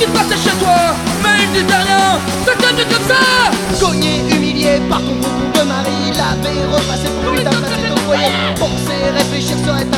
qui passaient chez toi, mais ils disaient rien, c'était mieux comme ça. Cogné, humilié par ton concours de mari, l'avait repassé pour lui d'un placé au foyer. Penser, réfléchir serait